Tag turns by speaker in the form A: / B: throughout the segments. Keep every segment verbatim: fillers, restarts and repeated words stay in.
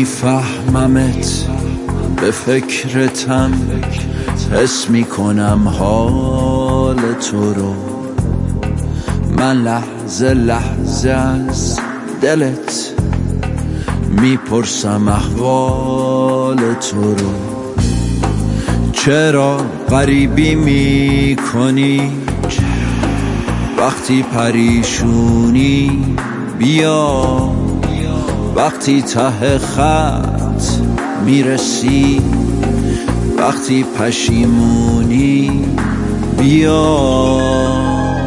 A: میفهممت، به فکرتم، حس میکنم حال تو رو. من لحظه لحظه از دلت میپرسم احوال تو رو. چرا غریبی میکنی وقتی پریشونی؟ بیا وقتی ته خط میرسی، وقتی پشیمونی بیا.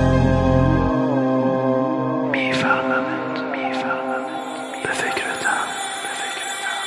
B: میفهممت میفهممت به فکرتم به فکرتم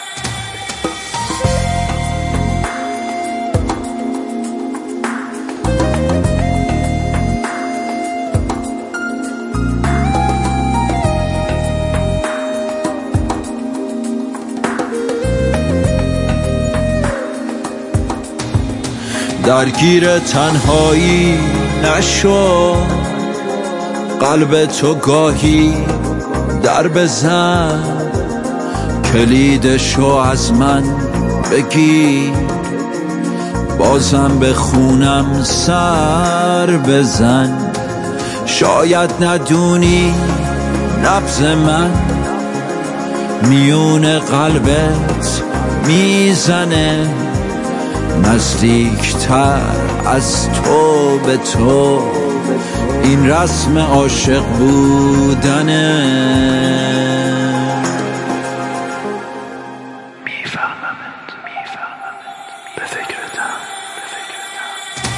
A: درگیر تنهایی نشو، قلب تو گاهی در بزن، کلیدشو از من بگی، بازم به خونم سر بزن. شاید ندونی نبض من میون قلبت میزنه، نزدیکتر از تو به تو، این رسم عاشق بودنه.
B: میفهممت میفهممت به فکرتم به فکرتم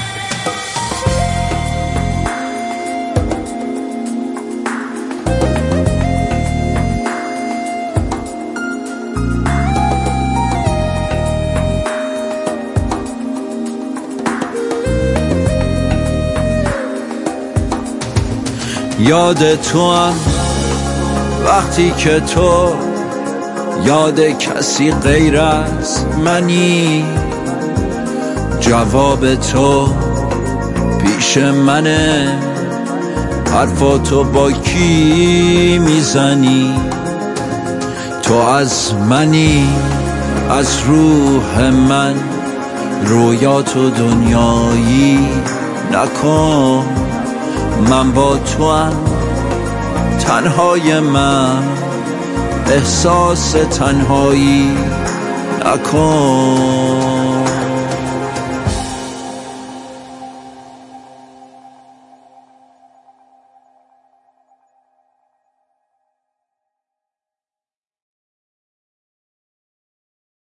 A: یاد تو هم وقتی که تو یاد کسی غیر از منی، جواب تو پیش منه، حرفاتو با کی میزنی؟ تو از منی، از روح من، رویاتو دنیایی نکن. من با تو هم، تنهای من، احساس تنهایی نکن.